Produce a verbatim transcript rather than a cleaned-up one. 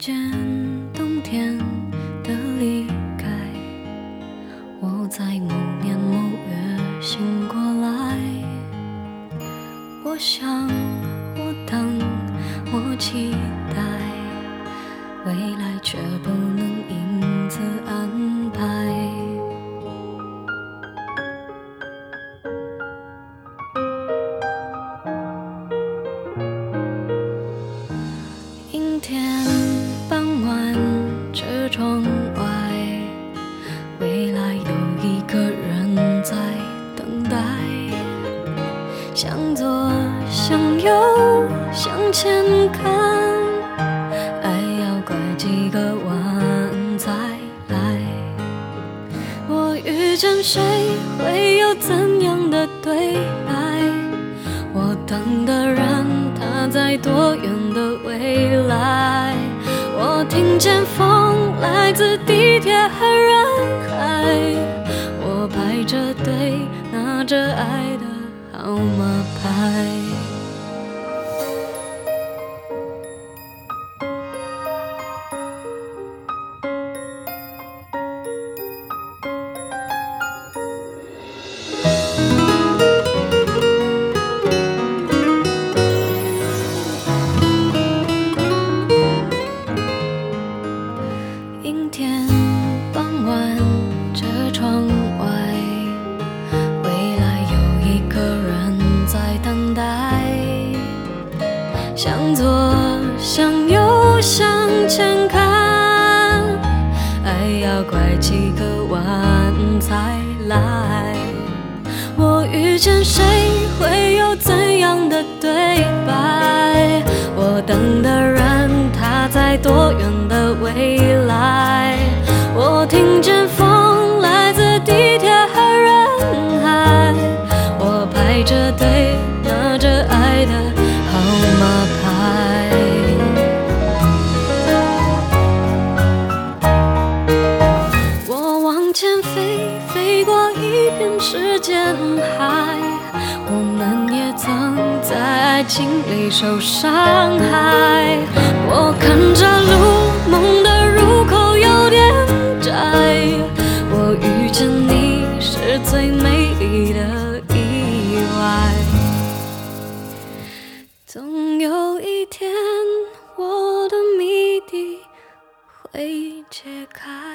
见冬天的离开，我在某年某月醒过来。我想，我等，我期待，未来却不能因此安排。阴天傍晚，车窗外，未来有一个人在等待。向左，向右，向前看，爱要拐几个弯才来。我遇见谁，会有怎样的对白？我等的人，他在多远的未来？我听见风来自地铁和人海，我排着队拿着爱的号码牌。阴天傍晚，车窗外，未来有一个人在等待。向左，向右，向前看，爱要拐几个弯才来。我遇见谁，会有怎样的对白？我等的人，他在多远的未来？我听见风来自地铁和人海，我排着队拿着爱的号码牌。我往前飞，飞过一片时间海，我们也曾在爱情里受伤害。我看着路，梦的入口有点窄，我遇见你是最美丽的意外。总有一天，我的谜底会解开。